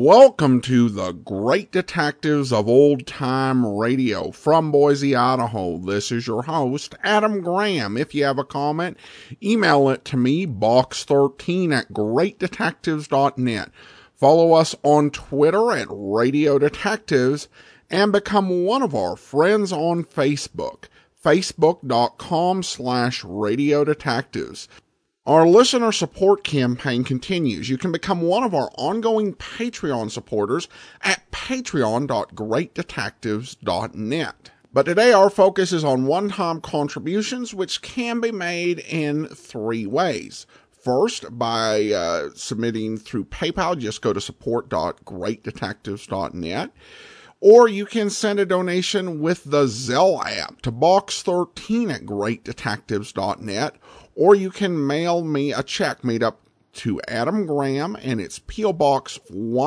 Welcome to the Great Detectives of Old Time Radio from Boise, Idaho. This is your host, Adam Graham. If you have a comment, email it to me, box13@greatdetectives.net. Follow us on Twitter at Radio Detectives and become one of our friends on Facebook, facebook.com/Radio Detectives. Our listener support campaign continues. You can become one of our ongoing Patreon supporters at patreon.greatdetectives.net. But today our focus is on one-time contributions, which can be made in three ways. First, by submitting through PayPal. Just go to support.greatdetectives.net. Or you can send a donation with the Zelle app to box13@greatdetectives.net. Or you can mail me a check made up to Adam Graham, and it's P.O. Box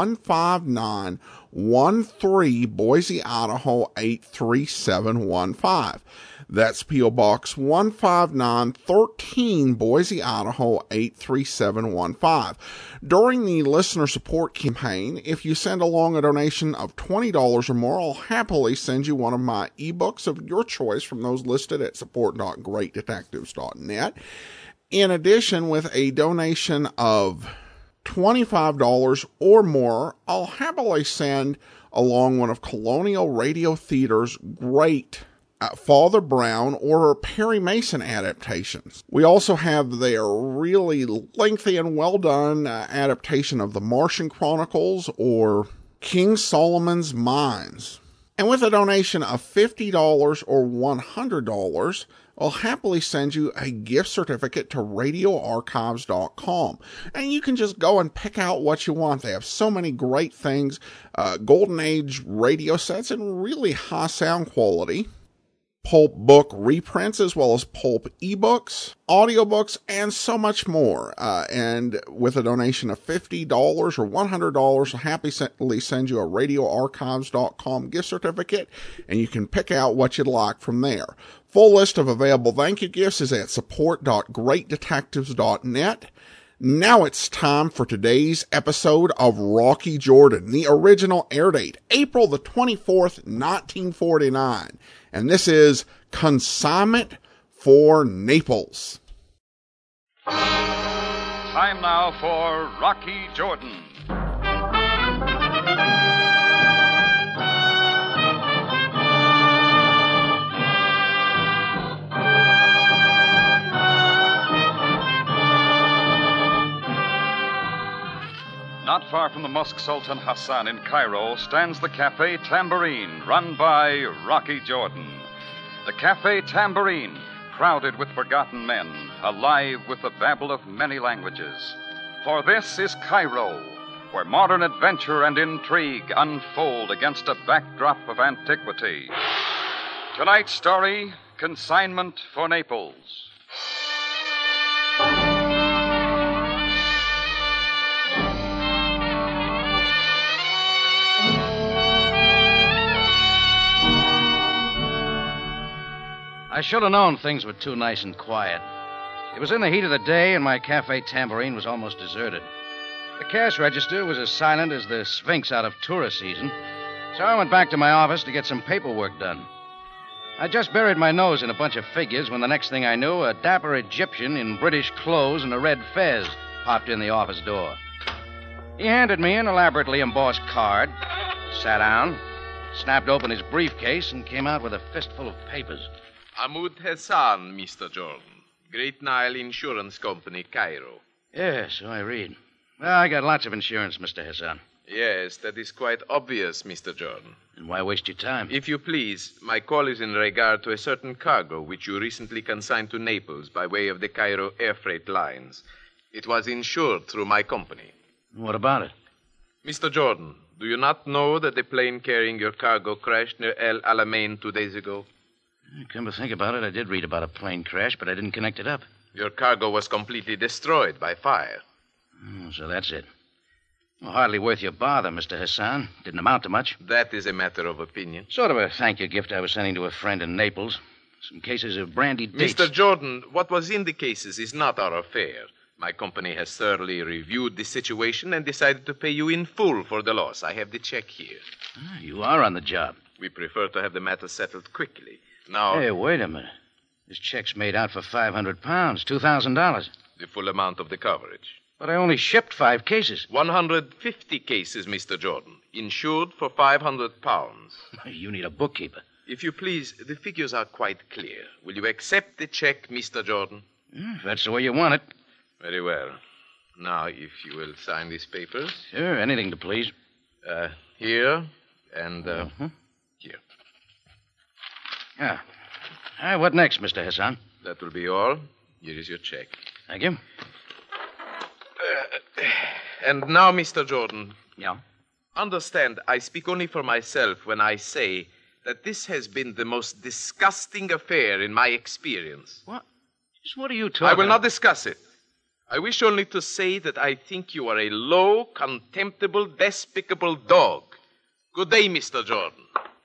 15913, Boise, Idaho 83715. That's P.O. Box 15913, Boise, Idaho 83715. During the listener support campaign, if you send along a donation of $20 or more, I'll happily send you one of my ebooks of your choice from those listed at support.greatdetectives.net. In addition, with a donation of $25 or more, I'll happily send along one of Colonial Radio Theater's great Father Brown or Perry Mason adaptations. We also have their really lengthy and well-done adaptation of The Martian Chronicles or King Solomon's Mines. And with a donation of $50 or $100, I'll happily send you a gift certificate to radioarchives.com. And you can just go and pick out what you want. They have so many great things, Golden Age radio sets in really high sound quality, pulp book reprints, as well as pulp ebooks, audiobooks, and so much more. And with a donation of $50 or $100, I'll happily send you a radioarchives.com gift certificate, and you can pick out what you'd like from there. Full list of available thank you gifts is at support.greatdetectives.net. Now it's time for today's episode of Rocky Jordan. The original air date, April the 24th, 1949. And this is Consignment for Naples. Time now for Rocky Jordan. Not far from the Mosque Sultan Hassan in Cairo stands the Cafe Tambourine, run by Rocky Jordan. The Cafe Tambourine, crowded with forgotten men, alive with the babble of many languages. For this is Cairo, where modern adventure and intrigue unfold against a backdrop of antiquity. Tonight's story, Consignment for Naples. I should have known things were too nice and quiet. It was in the heat of the day, and my Cafe Tambourine was almost deserted. The cash register was as silent as the Sphinx out of tourist season, so I went back to my office to get some paperwork done. I just buried my nose in a bunch of figures when the next thing I knew, a dapper Egyptian in British clothes and a red fez popped in the office door. He handed me an elaborately embossed card, sat down, snapped open his briefcase, and came out with a fistful of papers. Ahmud Hassan, Mr. Jordan. Great Nile Insurance Company, Cairo. Yes, so I read. Well, I got lots of insurance, Mr. Hassan. Yes, that is quite obvious, Mr. Jordan. And why waste your time? If you please, my call is in regard to a certain cargo which you recently consigned to Naples by way of the Cairo air freight lines. It was insured through my company. What about it? Mr. Jordan, do you not know that the plane carrying your cargo crashed near El Alamein 2 days ago? Come to think about it, I did read about a plane crash, but I didn't connect it up. Your cargo was completely destroyed by fire. So that's it. Well, hardly worth your bother, Mr. Hassan. Didn't amount to much. That is a matter of opinion. Sort of a thank you gift I was sending to a friend in Naples. Some cases of brandy dates. Mr. Jordan, what was in the cases is not our affair. My company has thoroughly reviewed the situation and decided to pay you in full for the loss. I have the check here. You are on the job. We prefer to have the matter settled quickly. Now, Hey, wait a minute. This check's made out for £500, $2,000. the full amount of the coverage. But I only shipped 5 cases. 150 cases, Mr. Jordan. Insured for £500. You need a bookkeeper. If you please, the figures are quite clear. Will you accept the check, Mr. Jordan? If that's the way you want it. Very well. Now, if you will sign these papers. Sure, anything to please. Here and here. Yeah. What next, Mr. Hassan? That will be all. Here is your check. Thank you. And now, Mr. Jordan, Yeah? understand I speak only for myself when I say that this has been the most disgusting affair in my experience. What? Just what are you talking I will not discuss it. I wish only to say that I think you are a low, contemptible, despicable dog. Good day, Mr. Jordan.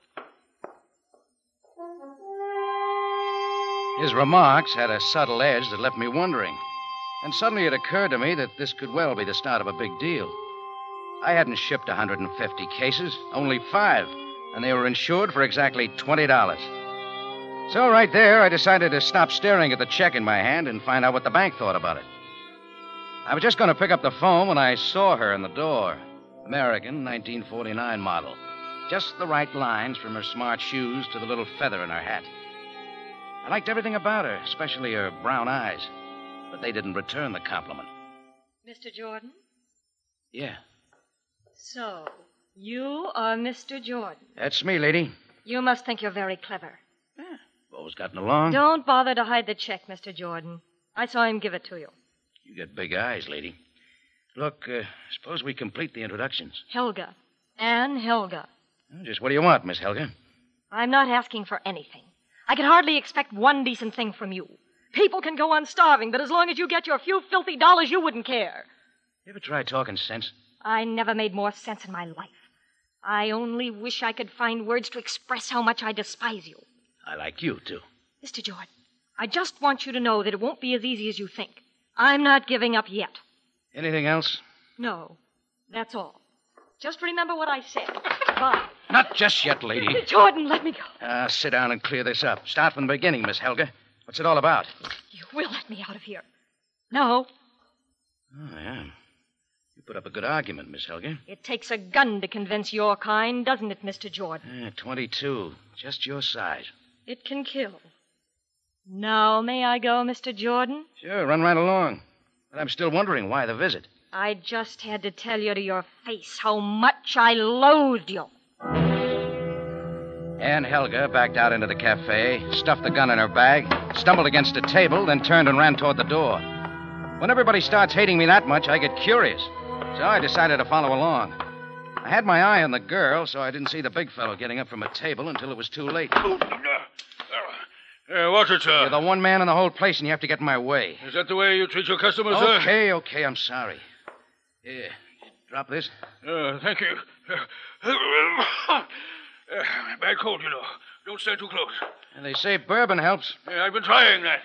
His remarks had a subtle edge that left me wondering. And suddenly it occurred to me that this could well be the start of a big deal. I hadn't shipped 150 cases, only 5, and they were insured for exactly $20. So right there, I decided to stop staring at the check in my hand and find out what the bank thought about it. I was just going to pick up the phone when I saw her in the door. American, 1949 model. Just the right lines from her smart shoes to the little feather in her hat. I liked everything about her, especially her brown eyes. But they didn't return the compliment. Mr. Jordan? Yeah, So, you are Mr. Jordan. that's me, lady. You must think you're very clever. Always gotten along. Don't bother to hide the check, Mr. Jordan. I saw him give it to you. You got big eyes, lady. Look, suppose we complete the introductions. Helga. Anne Helga. Just what do you want, Miss Helga? I'm not asking for anything. I could hardly expect one decent thing from you. People can go on starving, but as long as you get your few filthy dollars, you wouldn't care. You ever try talking sense? I never made more sense in my life. I only wish I could find words to express how much I despise you. I like you, too. Mr. Jordan, I just want you to know that it won't be as easy as you think. I'm not giving up yet. Anything else? No, that's all. Just remember what I said. Bye. Not just yet, lady. Jordan, let me go. Sit down and clear this up. Start from the beginning, Miss Helga. What's it all about? You will let me out of here. No, Oh, yeah. You put up a good argument, Miss Helga. it takes a gun to convince your kind, doesn't it, Mr. Jordan? 22. Just your size. It can kill. Now may I go, Mr. Jordan? Sure, run right along. But I'm still wondering why the visit. I just had to tell you to your face how much I loathed you. Anne Helga backed out into the cafe, stuffed the gun in her bag, stumbled against a table, then turned and ran toward the door. When everybody starts hating me that much, I get curious. So I decided to follow along. I had my eye on the girl, so I didn't see the big fellow getting up from a table until it was too late. What's it, sir? You're the one man in the whole place, and you have to get in my way. Is that the way you treat your customers, sir? Okay, I'm sorry. Here, drop this. Thank you. Bad cold, you know. Don't stay too close. And they say bourbon helps. I've been trying that.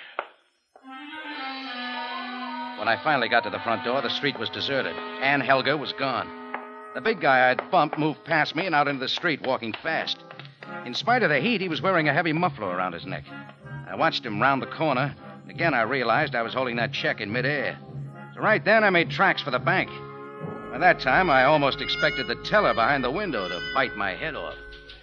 When I finally got to the front door, the street was deserted. Anne Helga was gone. The big guy I'd bumped moved past me and out into the street, walking fast. In spite of the heat, he was wearing a heavy muffler around his neck. I watched him round the corner, and again I realized I was holding that check in midair. So right then, I made tracks for the bank. By that time, I almost expected the teller behind the window to bite my head off.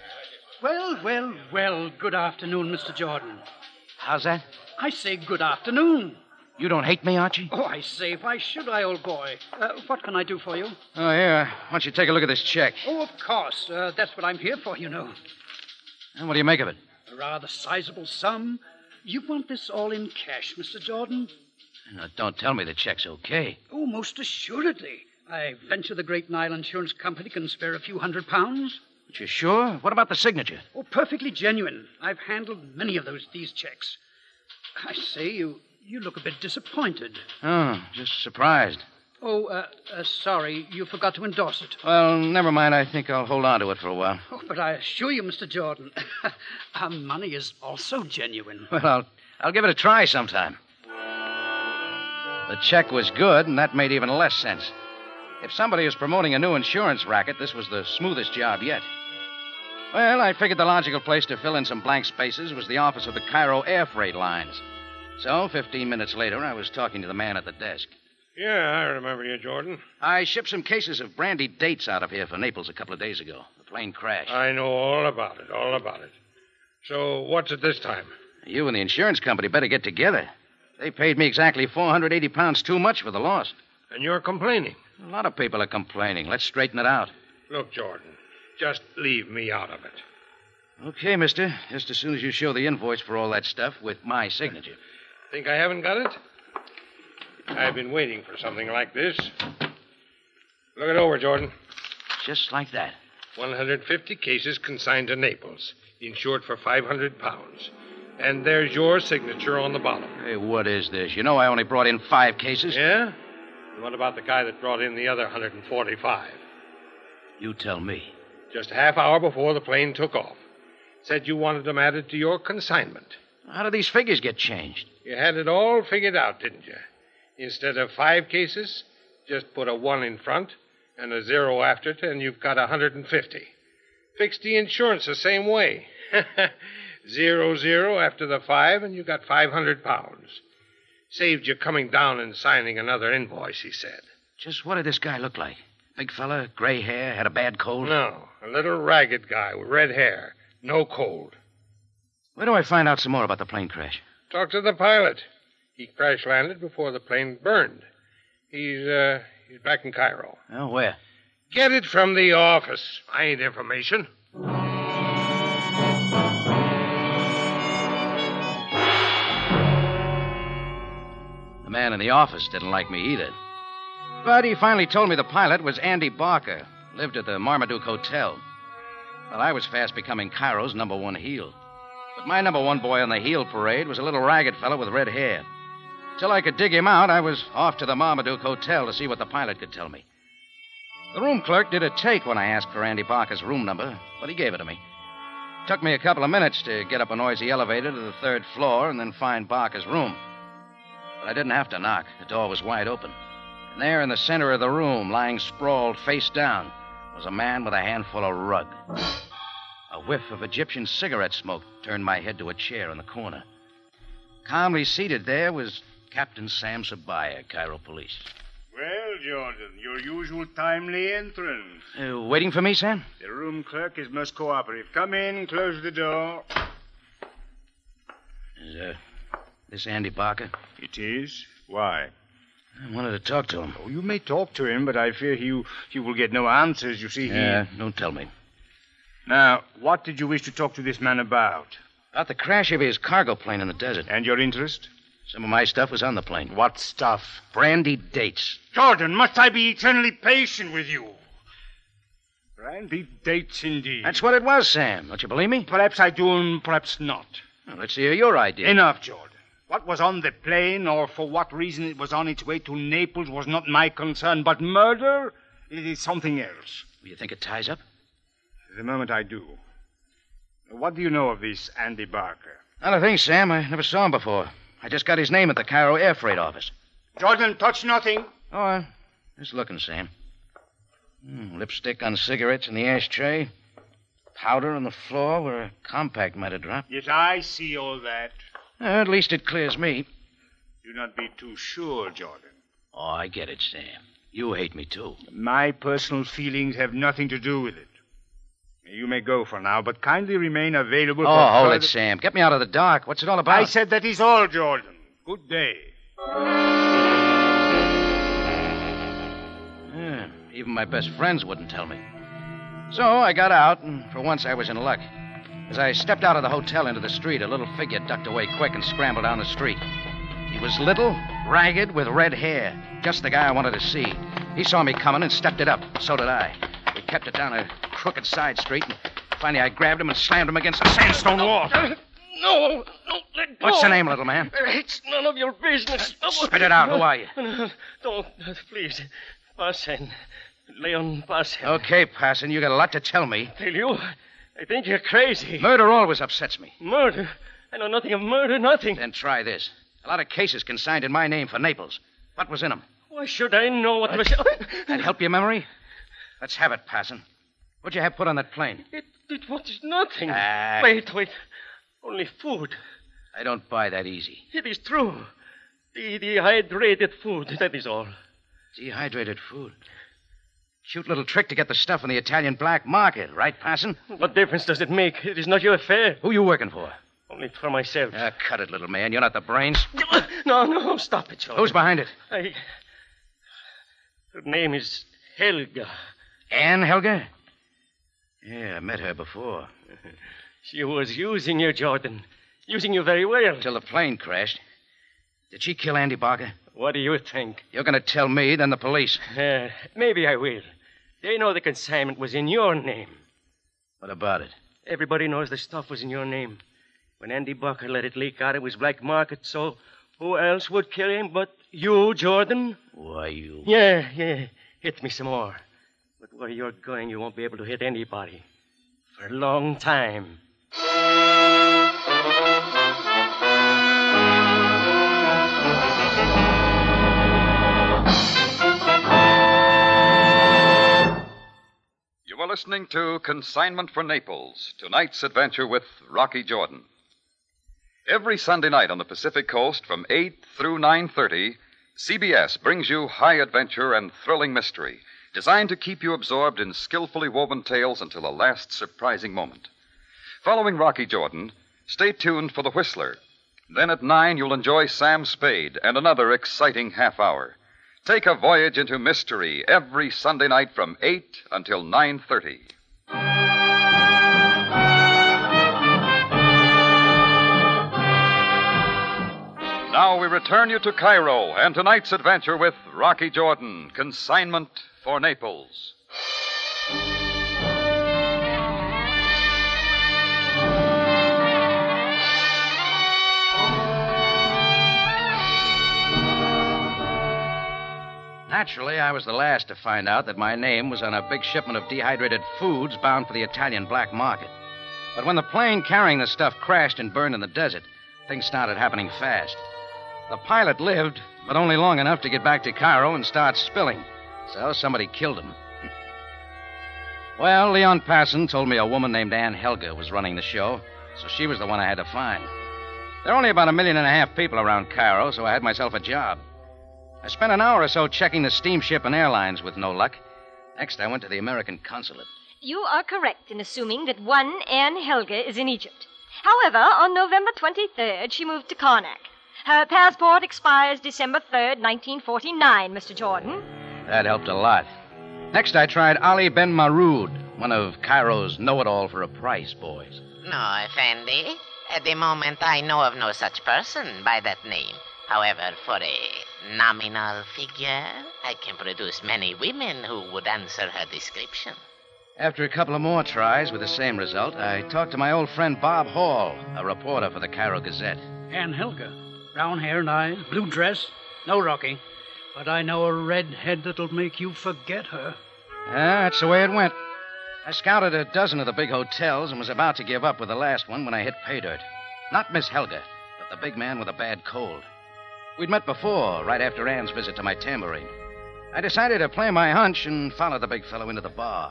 Well, good afternoon, Mr. Jordan. How's that? I say good afternoon. You don't hate me, Archie? Oh, I say, why should I, old boy? What can I do for you? Oh, here. Why don't you take a look at this check? Oh, of course. That's what I'm here for, you know. And what do you make of it? A rather sizable sum. You want this all in cash, Mr. Jordan? Now, don't tell me the check's okay. Oh, most assuredly. I venture the Great Nile Insurance Company can spare a few £100. But you're sure? What about the signature? Oh, perfectly genuine. I've handled many of these checks. I say, you look a bit disappointed. Oh, just surprised. Oh, sorry, you forgot to endorse it. Well, never mind. I think I'll hold on to it for a while. Oh, but I assure you, Mr. Jordan, our money is also genuine. Well, I'll give it a try sometime. The check was good, and that made even less sense. If somebody was promoting a new insurance racket, this was the smoothest job yet. Well, I figured the logical place to fill in some blank spaces was the office of the Cairo Air Freight Lines. So, 15 minutes later, I was talking to the man at the desk. Yeah, I remember you, Jordan. I shipped some cases of brandy dates out of here for Naples a couple of days ago. The plane crashed. I know all about it. So, what's it this time? You and the insurance company better get together. They paid me exactly 480 pounds too much for the loss. And you're complaining. A lot of people are complaining. Let's straighten it out. Look, Jordan, just leave me out of it. Okay, mister. Just as soon as you show the invoice for all that stuff with my signature. Think I haven't got it? I've been waiting for something like this. Look it over, Jordan. Just like that. 150 cases consigned to Naples, insured for 500 pounds. And there's your signature on the bottom. Hey, what is this? You know I only brought in 5 cases. Yeah? And what about the guy that brought in the other 145? You tell me. Just a half hour before the plane took off. Said you wanted them added to your consignment. How do these figures get changed? You had it all figured out, didn't you? Instead of 5 cases, just put a 1 in front and a 0 after it, and you've got 150. Fixed the insurance the same way. 0 after the 5, and you got 500 pounds. Saved you coming down and signing another invoice, he said. Just what did this guy look like? Big fella, gray hair, had a bad cold? No, a little ragged guy with red hair. No cold. Where do I find out some more about the plane crash? Talk to the pilot. He crash landed before the plane burned. He's back in Cairo. Oh, where? Get it from the office. I ain't information. The man in the office didn't like me either. But he finally told me the pilot was Andy Barker, lived at the Marmaduke Hotel. Well, I was fast becoming Cairo's #1 heel. But my #1 boy on the heel parade was a little ragged fellow with red hair. Till I could dig him out, I was off to the Marmaduke Hotel to see what the pilot could tell me. The room clerk did a take when I asked for Andy Barker's room number, but he gave it to me. It took me a couple of minutes to get up a noisy elevator to the 3rd floor and then find Barker's room. But I didn't have to knock. The door was wide open. And there in the center of the room, lying sprawled face down, was a man with a handful of rug. A whiff of Egyptian cigarette smoke turned my head to a chair in the corner. Calmly seated there was Captain Sam Sabaya, Cairo Police. Well, Jordan, your usual timely entrance. Waiting for me, Sam? The room clerk is most cooperative. Come in, close the door. Is this Andy Barker? It is. Why? I wanted to talk to him. Oh, you may talk to him, but I fear you will get no answers. You see, Yeah, don't tell me. Now, what did you wish to talk to this man about? About the crash of his cargo plane in the desert. And your interest? Some of my stuff was on the plane. What stuff? Brandy dates. Jordan, must I be eternally patient with you? Brandy dates, indeed. That's what it was, Sam. Don't you believe me? Perhaps I do and perhaps not. Well, let's hear your idea. Enough, Jordan. What was on the plane or for what reason it was on its way to Naples was not my concern, but murder, it is something else. You think it ties up? The moment I do. What do you know of this Andy Barker? Not a thing, Sam. I never saw him before. I just got his name at the Cairo Air Freight office. Jordan, touch nothing. Oh, just looking, Sam. Lipstick on cigarettes in the ashtray. Powder on the floor where a compact might have dropped. Yes, I see all that. At least it clears me. Do not be too sure, Jordan. Oh, I get it, Sam. You hate me, too. My personal feelings have nothing to do with it. You may go for now, but kindly remain available for hold further... it, Sam. Get me out of the dark. What's it all about? I said that is all, Jordan. Good day. Yeah, even my best friends wouldn't tell me. So I got out, and for once I was in luck. As I stepped out of the hotel into the street, a little figure ducked away quick and scrambled down the street. He was little, ragged, with red hair. Just the guy I wanted to see. He saw me coming and stepped it up. So did I. We kept it down a crooked side street, and finally I grabbed him and slammed him against a sandstone wall. No, let go. What's your name, little man? It's none of your business. Spit it out. Who are you? Don't, please. Pasen. Leon Pasen. Okay, Parson, you got a lot to tell me. Tell you? I think you're crazy. Murder always upsets me. Murder? I know nothing of murder, nothing. Then try this. A lot of cases consigned in my name for Naples. What was in them? Why should I know what was... That help your memory? Let's have it, Parson. What'd you have put on that plane? It was nothing. Ah. Wait. Only food. I don't buy that easy. It is true. The dehydrated food, that is all. Dehydrated food. Cute little trick to get the stuff in the Italian black market, right, Parson? What difference does it make? It is not your affair. Who you working for? Only for myself. Cut it, little man. You're not the brains. No, stop it, Jordan. Who's behind it? Her name is Helga. Anne Helga? Yeah, I met her before. She was using you, Jordan. Using you very well. Till the plane crashed. Did she kill Andy Barker? What do you think? You're going to tell me, then the police. Maybe I will. They know the consignment was in your name. What about it? Everybody knows the stuff was in your name. When Andy Barker let it leak out, it was black market, so who else would kill him but you, Jordan? Why, you... Yeah. Hit me some more. But where you're going, you won't be able to hit anybody. For a long time. You are listening to Consignment for Naples, tonight's adventure with Rocky Jordan. Every Sunday night on the Pacific Coast from 8 through 9:30, CBS brings you high adventure and thrilling mystery, designed to keep you absorbed in skillfully woven tales until the last surprising moment. Following Rocky Jordan, stay tuned for The Whistler. Then at 9, you'll enjoy Sam Spade and another exciting half hour. Take a voyage into mystery every Sunday night from 8 until 9:30. Now we return you to Cairo and tonight's adventure with Rocky Jordan, Consignment for Naples. Naturally, I was the last to find out that my name was on a big shipment of dehydrated foods bound for the Italian black market. But when the plane carrying the stuff crashed and burned in the desert, things started happening fast. The pilot lived, but only long enough to get back to Cairo and start spilling. So somebody killed him. Well, Leon Passon told me a woman named Anne Helga was running the show, so she was the one I had to find. There are only about 1.5 million people around Cairo, so I had myself a job. I spent an hour or so checking the steamship and airlines with no luck. Next, I went to the American consulate. You are correct in assuming that one Anne Helga is in Egypt. However, on November 23rd, she moved to Karnak. Her passport expires December 3rd, 1949, Mr. Jordan. That helped a lot. Next, I tried Ali Ben Maroud, one of Cairo's know-it-all-for-a-price boys. No, Effendi. At the moment, I know of no such person by that name. However, for a nominal figure, I can produce many women who would answer her description. After a couple of more tries with the same result, I talked to my old friend Bob Hall, a reporter for the Cairo Gazette. Anne Helga. Brown hair and eyes, blue dress. No, Rocky. But I know a red head that'll make you forget her. That's the way it went. I scouted a dozen of the big hotels and was about to give up with the last one when I hit pay dirt. Not Miss Helga, but the big man with a bad cold. We'd met before, right after Anne's visit to my tambourine. I decided to play my hunch and follow the big fellow into the bar.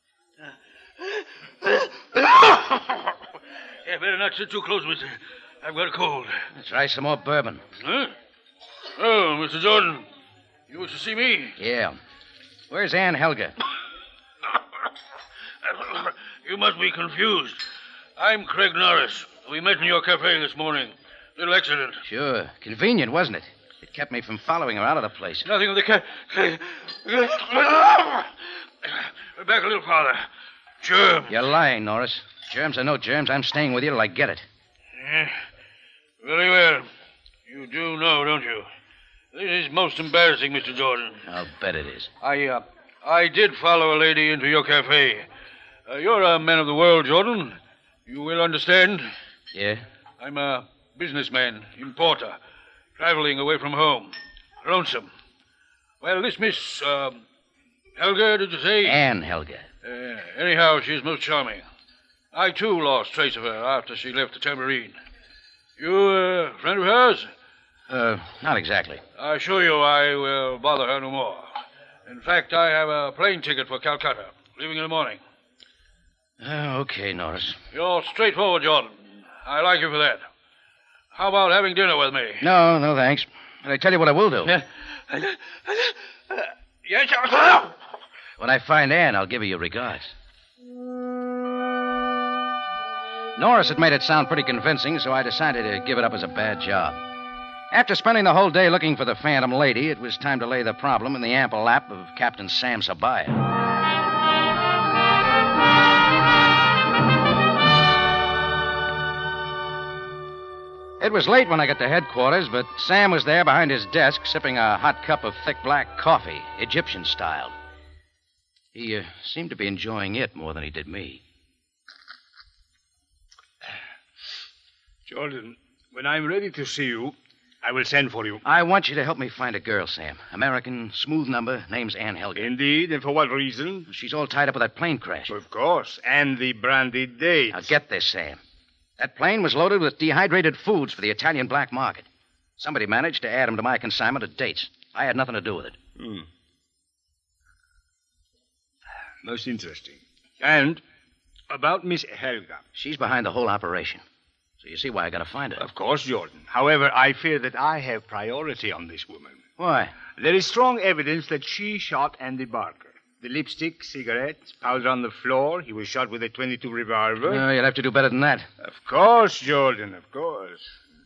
Better not sit too close, mister. I've got a cold. Let's try some more bourbon. Huh? Oh, Mr. Jordan. You wish to see me? Yeah. Where's Anne Helga? You must be confused. I'm Craig Norris. We met in your cafe this morning. Little accident. Sure. Convenient, wasn't it? It kept me from following her out of the place. Nothing of the Back a little farther. Germs. You're lying, Norris. Germs or no germs, I'm staying with you till I get it. Yeah. Very well. You do know, don't you? This is most embarrassing, Mr. Jordan. I'll bet it is. I did follow a lady into your cafe. You're a man of the world, Jordan. You will understand. Yeah? I'm a businessman, importer, traveling away from home. Lonesome. Well, this Miss, Helga, did you say? Anne Helga. Anyhow, she's most charming. I, too, lost trace of her after she left the tambourine. You a friend of hers? Not exactly. I assure you I will bother her no more. In fact, I have a plane ticket for Calcutta, leaving in the morning. Okay, Norris. You're straightforward, Jordan. I like you for that. How about having dinner with me? No, thanks. But I tell you what I will do. Yes, sir. When I find Anne, I'll give her your regards. Norris had made it sound pretty convincing, so I decided to give it up as a bad job. After spending the whole day looking for the Phantom Lady, it was time to lay the problem in the ample lap of Captain Sam Sabaya. It was late when I got to headquarters, but Sam was there behind his desk, sipping a hot cup of thick black coffee, Egyptian style. He seemed to be enjoying it more than he did me. Jordan, when I'm ready to see you, I will send for you. I want you to help me find a girl, Sam. American, smooth number, name's Anne Helga. Indeed, and for what reason? She's all tied up with that plane crash. Of course, and the branded dates. Now, get this, Sam. That plane was loaded with dehydrated foods for the Italian black market. Somebody managed to add them to my consignment of dates. I had nothing to do with it. Most interesting. And about Miss Helga. She's behind the whole operation. So you see why I gotta find her. Of course, Jordan. However, I fear that I have priority on this woman. Why? There is strong evidence that she shot Andy Barker. The lipstick, cigarettes, powder on the floor. He was shot with a .22 revolver. No, you'll have to do better than that. Of course, Jordan, of course.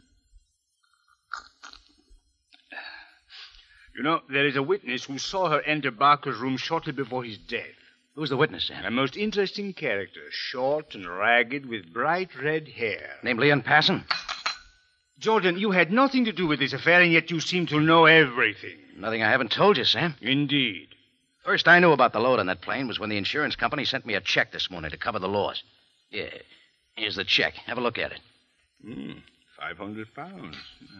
You know, there is a witness who saw her enter Barker's room shortly before his death. Who's the witness, Sam? A most interesting character, short and ragged with bright red hair. Named Leon Passon? Jordan, you had nothing to do with this affair, and yet you seem to know everything. Nothing I haven't told you, Sam. Indeed. First I knew about the load on that plane was when the insurance company sent me a check this morning to cover the loss. Yeah, here's the check. Have a look at it. 500 pounds.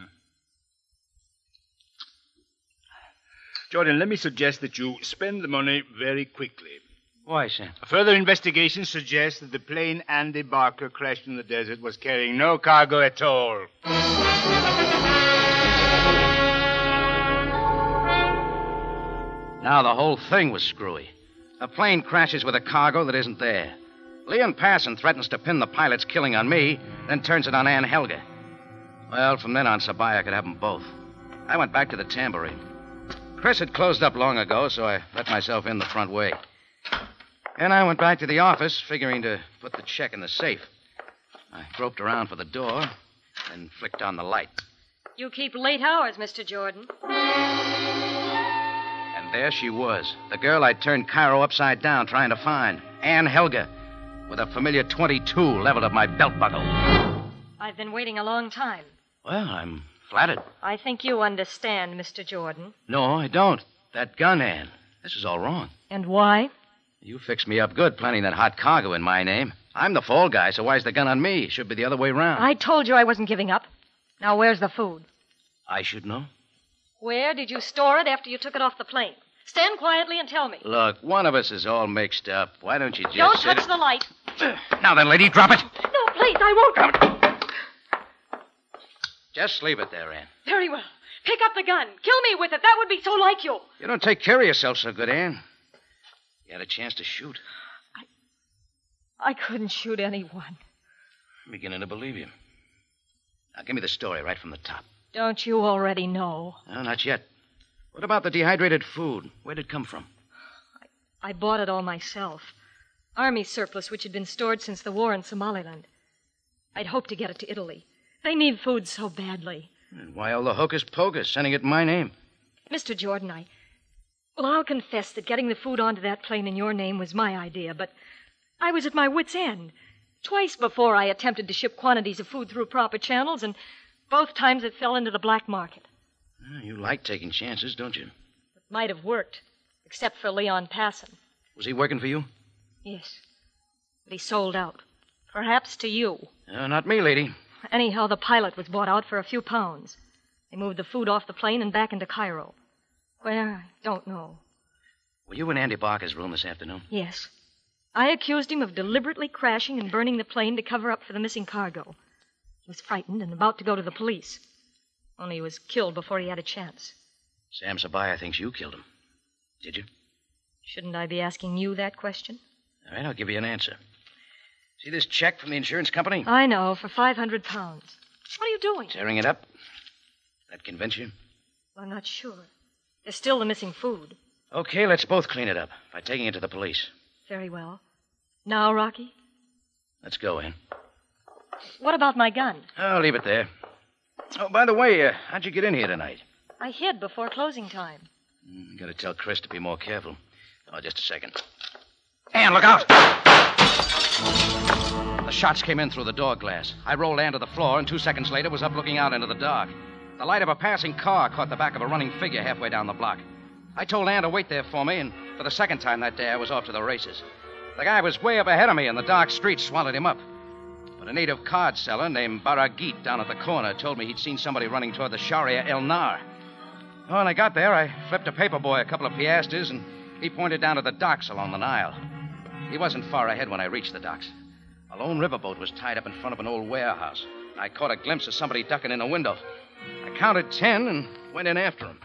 Jordan, let me suggest that you spend the money very quickly. Why, Sam? A further investigation suggests that the plane Andy Barker crashed in the desert was carrying no cargo at all. Now the whole thing was screwy. A plane crashes with a cargo that isn't there. Leon Passon threatens to pin the pilot's killing on me, then turns it on Anne Helga. Well, from then on, Sabaya could have them both. I went back to the Tambourine. Chris had closed up long ago, so I let myself in the front way. And I went back to the office, figuring to put the check in the safe. I groped around for the door, and flicked on the light. You keep late hours, Mr. Jordan. And there she was, the girl I'd turned Cairo upside down trying to find, Anne Helga, with a familiar .22 leveled at my belt buckle. I've been waiting a long time. Well, I'm flattered. I think you understand, Mr. Jordan. No, I don't. That gun, Anne. This is all wrong. And why? You fixed me up good planting that hot cargo in my name. I'm the fall guy, so why's the gun on me? It should be the other way around. I told you I wasn't giving up. Now, where's the food? I should know. Where did you store it after you took it off the plane? Stand quietly and tell me. Look, one of us is all mixed up. Why don't you just Don't sit touch the light. Now then, lady, drop it. No, please, I won't. Just leave it there, Anne. Very well. Pick up the gun. Kill me with it. That would be so like you. You don't take care of yourself so good, Anne. You had a chance to shoot. I couldn't shoot anyone. I'm beginning to believe you. Now, give me the story right from the top. Don't you already know? No, not yet. What about the dehydrated food? Where'd it come from? I bought it all myself. Army surplus which had been stored since the war in Somaliland. I'd hoped to get it to Italy. They need food so badly. And why all the hocus pocus, sending it in my name? Mr. Jordan, I'll confess that getting the food onto that plane in your name was my idea, but I was at my wit's end. Twice before I attempted to ship quantities of food through proper channels, and both times it fell into the black market. You like taking chances, don't you? It might have worked, except for Leon Passon. Was he working for you? Yes, but he sold out. Perhaps to you. Not me, lady. Anyhow, the pilot was bought out for a few pounds. They moved the food off the plane and back into Cairo. Where, I don't know. Were you in Andy Barker's room this afternoon? Yes. I accused him of deliberately crashing and burning the plane to cover up for the missing cargo. He was frightened and about to go to the police. Only he was killed before he had a chance. Sam Sabaya thinks you killed him. Did you? Shouldn't I be asking you that question? All right, I'll give you an answer. See this check from the insurance company? I know, for 500 pounds. What are you doing? Tearing it up. That convince you? Well, I'm not sure. There's still the missing food. Okay, let's both clean it up by taking it to the police. Very well. Now, Rocky? Let's go, Ann. What about my gun? I'll leave it there. Oh, by the way, how'd you get in here tonight? I hid before closing time. Gotta tell Chris to be more careful. Oh, just a second. Ann, look out! The shots came in through the door glass. I rolled Ann to the floor, and 2 seconds later was up looking out into the dark. The light of a passing car caught the back of a running figure halfway down the block. I told Ann to wait there for me, and for the second time that day, I was off to the races. The guy was way up ahead of me, and the dark street swallowed him up. But a native card seller named Baragit down at the corner told me he'd seen somebody running toward the Sharia El Nar. When I got there, I flipped a paperboy a couple of piastres, and he pointed down to the docks along the Nile. He wasn't far ahead when I reached the docks. A lone riverboat was tied up in front of an old warehouse. I caught a glimpse of somebody ducking in a window. I counted 10 and went in after him.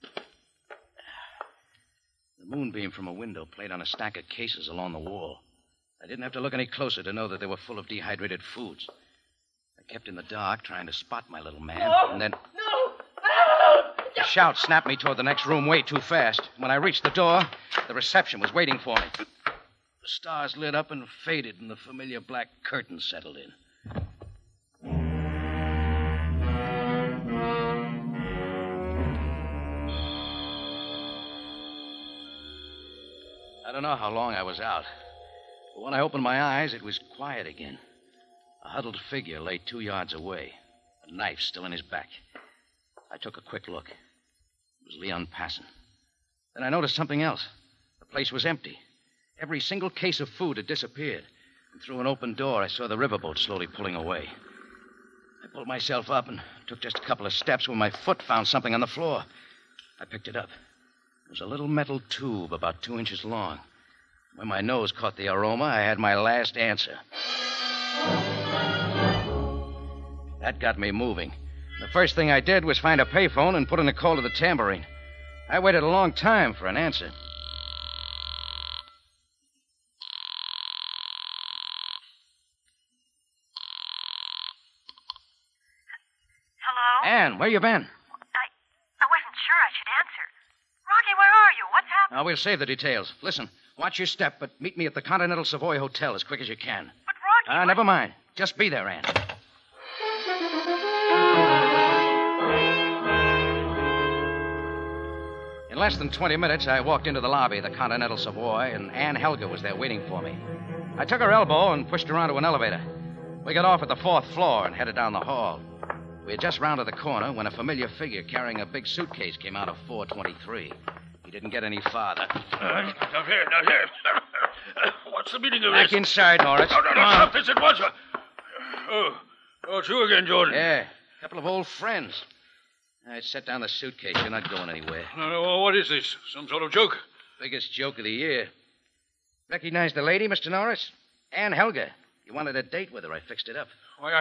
The moonbeam from a window played on a stack of cases along the wall. I didn't have to look any closer to know that they were full of dehydrated foods. I kept in the dark, trying to spot my little man, and then... A shout snapped me toward the next room way too fast. When I reached the door, the reception was waiting for me. The stars lit up and faded, and the familiar black curtain settled in. I don't know how long I was out, but when I opened my eyes, it was quiet again. A huddled figure lay 2 yards away, a knife still in his back. I took a quick look. It was Leon Passon. Then I noticed something else. The place was empty. Every single case of food had disappeared. And through an open door, I saw the riverboat slowly pulling away. I pulled myself up and took just a couple of steps when my foot found something on the floor. I picked it up. It was a little metal tube about 2 inches long. When my nose caught the aroma, I had my last answer. That got me moving. The first thing I did was find a payphone and put in a call to the Tambourine. I waited a long time for an answer. Hello? Ann, where you been? I wasn't sure I should answer. Rocky, where are you? What's happening? Now, we'll save the details. Listen, watch your step, but meet me at the Continental Savoy Hotel as quick as you can. But, Rocky... Never mind. Just be there, Ann. In less than 20 minutes, I walked into the lobby of the Continental Savoy, and Ann Helga was there waiting for me. I took her elbow and pushed her onto an elevator. We got off at the 4th floor and headed down the hall. We had just rounded the corner when a familiar figure carrying a big suitcase came out of 423. He didn't get any farther. Now here. What's the meaning of this? Back inside, Norris. No, stop this at once. Oh, it's you again, Jordan. Yeah, a couple of old friends. I set down the suitcase. You're not going anywhere. No, what is this? Some sort of joke? Biggest joke of the year. Recognize the lady, Mr. Norris? Ann Helga. You wanted a date with her. I fixed it up. Why,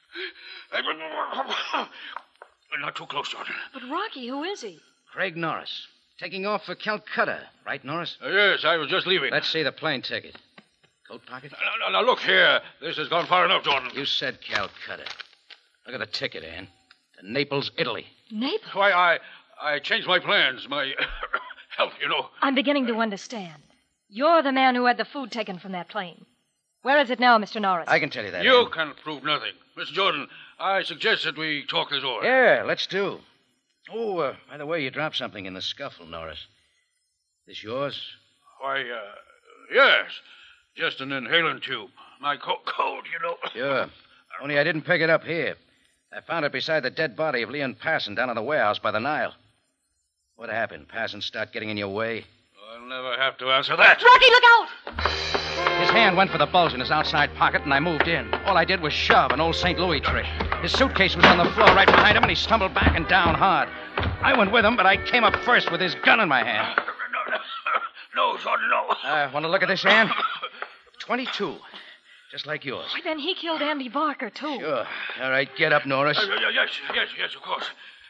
not too close, Jordan. But, Rocky, who is he? Craig Norris. Taking off for Calcutta. Right, Norris? Yes, I was just leaving. Let's see the plane ticket. Coat pocket? Now, look here. This has gone far enough, Jordan. You said Calcutta. Look at the ticket, Ann. To Naples, Italy. Naples? Why, I changed my plans. My health, you know. I'm beginning to understand. You're the man who had the food taken from that plane. Where is it now, Mr. Norris? I can tell you that. You Ann. can prove nothing. Mr. Jordan, I suggest that we talk this over. Yeah, let's do. Oh, by the way, you dropped something in the scuffle, Norris. This yours? Why, yes. Just an inhalant tube. My cold, you know. Sure. Only I didn't pick it up here. I found it beside the dead body of Leon Passon down in the warehouse by the Nile. What happened? Passon start getting in your way? I'll never have to answer that. Rocky, look out! His hand went for the bulge in his outside pocket, and I moved in. All I did was shove, an old St. Louis trick. His suitcase was on the floor right behind him, and he stumbled back and down hard. I went with him, but I came up first with his gun in my hand. No, Jordan, no. Want to look at this, Ann? 22. Just like yours. Why, then he killed Andy Barker, too. Sure. All right, get up, Norris. Yes, of course.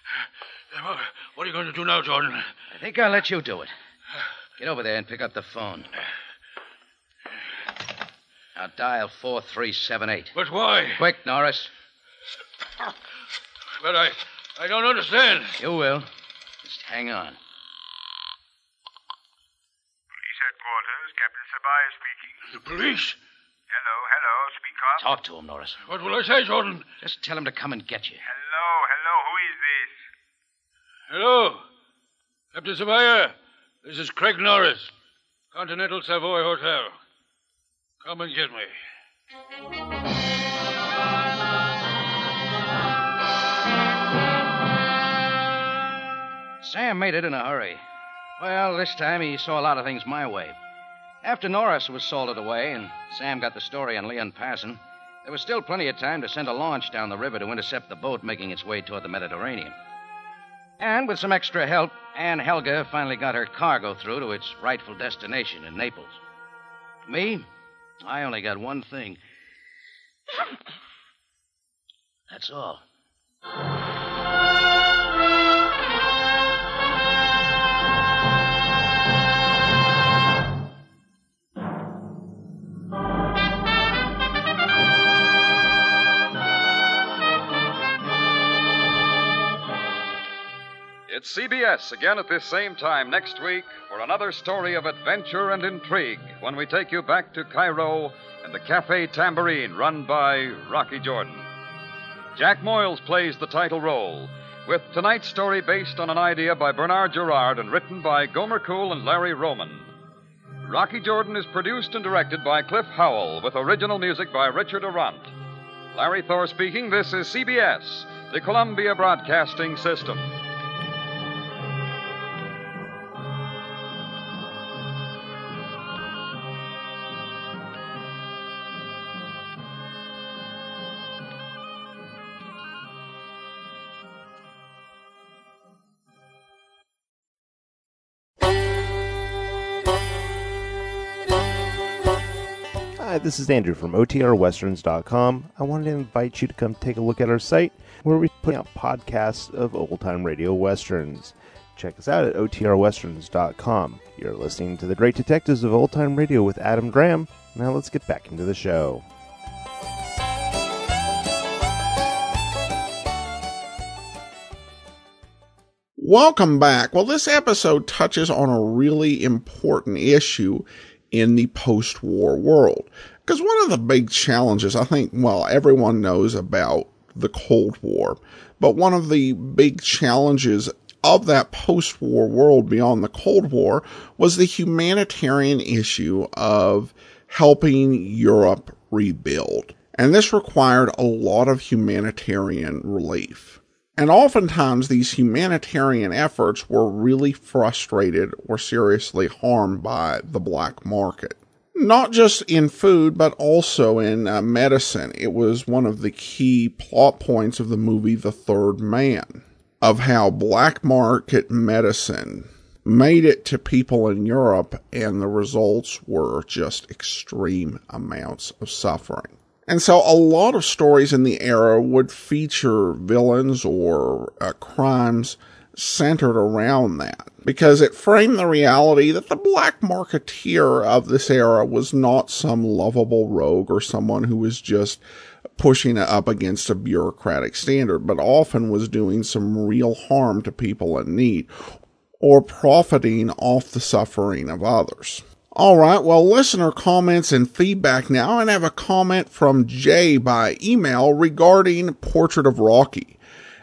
What are you going to do now, Jordan? I think I'll let you do it. Get over there and pick up the phone. Now dial 4378. But why? Quick, Norris. But I don't understand. You will. Just hang on. Police headquarters, Captain Sabaya speaking. The police? Hello, speak up. Talk to him, Norris. What will I say, Jordan? Just tell him to come and get you. Hello, who is this? Hello. Captain Sabaya, this is Craig Norris, Continental Savoy Hotel. Come and get me. Sam made it in a hurry. Well, this time he saw a lot of things my way. After Norris was salted away and Sam got the story on Leon Passon, there was still plenty of time to send a launch down the river to intercept the boat making its way toward the Mediterranean. And with some extra help, Ann Helga finally got her cargo through to its rightful destination in Naples. Me, I only got one thing. That's all. It's CBS again at this same time next week for another story of adventure and intrigue when we take you back to Cairo and the Café Tambourine run by Rocky Jordan. Jack Moyles plays the title role, with tonight's story based on an idea by Bernard Gerard and written by Gomer Cool and Larry Roman. Rocky Jordan is produced and directed by Cliff Howell with original music by Richard Arant. Larry Thor speaking. This is CBS, the Columbia Broadcasting System. Hi, this is Andrew from OTRWesterns.com. I wanted to invite you to come take a look at our site where we put out podcasts of old-time radio westerns. Check us out at OTRWesterns.com. You're listening to The Great Detectives of Old Time Radio with Adam Graham. Now let's get back into the show. Welcome back. Well, this episode touches on a really important issue in the post-war world. Because one of the big challenges, I think, well, everyone knows about the Cold War, but one of the big challenges of that post-war world beyond the Cold War was the humanitarian issue of helping Europe rebuild. And this required a lot of humanitarian relief. And oftentimes these humanitarian efforts were really frustrated or seriously harmed by the black market. Not just in food, but also in medicine. It was one of the key plot points of the movie The Third Man, of how black market medicine made it to people in Europe, and the results were just extreme amounts of suffering. And so a lot of stories in the era would feature villains or crimes centered around that, because it framed the reality that the black marketeer of this era was not some lovable rogue or someone who was just pushing it up against a bureaucratic standard, but often was doing some real harm to people in need or profiting off the suffering of others. All right, well, listener comments and feedback now, and I have a comment from Jay by email regarding Portrait of Rocky.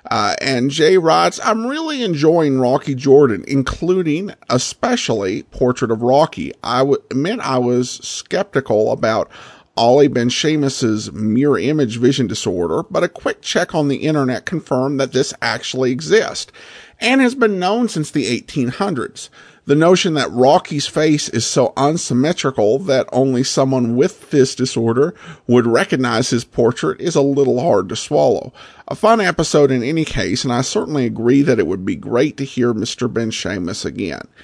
And Jay writes, I'm really enjoying Rocky Jordan, including especially Portrait of Rocky. I admit I was skeptical about Ali Ben Seamus's mirror image vision disorder, but a quick check on the internet confirmed that this actually exists and has been known since the 1800s. The notion that Rocky's face is so unsymmetrical that only someone with this disorder would recognize his portrait is a little hard to swallow. A fun episode in any case, and I certainly agree that it would be great to hear Mr. Ben Seamus again.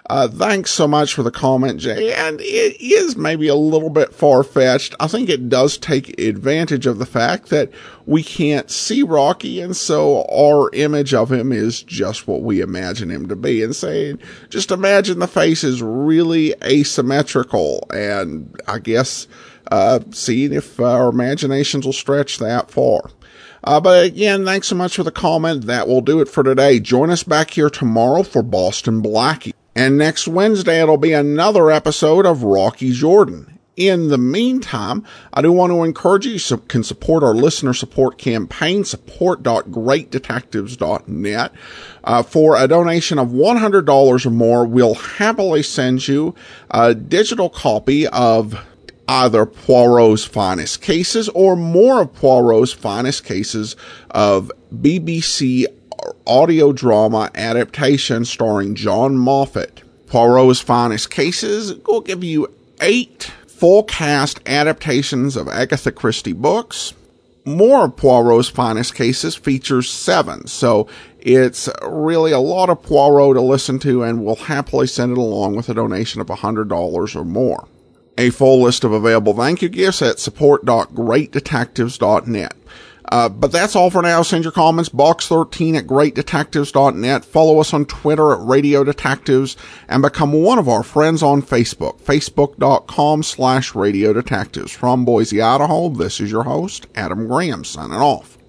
Thanks so much for the comment, Jay. And it is maybe a little bit far-fetched. I think it does take advantage of the fact that we can't see Rocky, and so our image of him is just what we imagine him to be. And saying, just imagine the face is really asymmetrical, and I guess seeing if our imaginations will stretch that far. But again, thanks so much for the comment. That will do it for today. Join us back here tomorrow for Boston Blackie. And next Wednesday, it'll be another episode of Rocky Jordan. In the meantime, I do want to encourage you can support our listener support campaign, support.greatdetectives.net. For a donation of $100 or more, we'll happily send you a digital copy of either Poirot's Finest Cases or more of Poirot's Finest Cases of BBC audio drama adaptation starring John Moffat. Poirot's Finest Cases will give you 8 full cast adaptations of Agatha Christie books. More of Poirot's Finest Cases features 7, so it's really a lot of Poirot to listen to, and we'll happily send it along with a donation of $100 or more. A full list of available thank you gifts at support.greatdetectives.net. But that's all for now. Send your comments, box13 at greatdetectives.net. Follow us on Twitter at Radio Detectives, and become one of our friends on Facebook, facebook.com/Radio Detectives. From Boise, Idaho, this is your host, Adam Graham, signing off.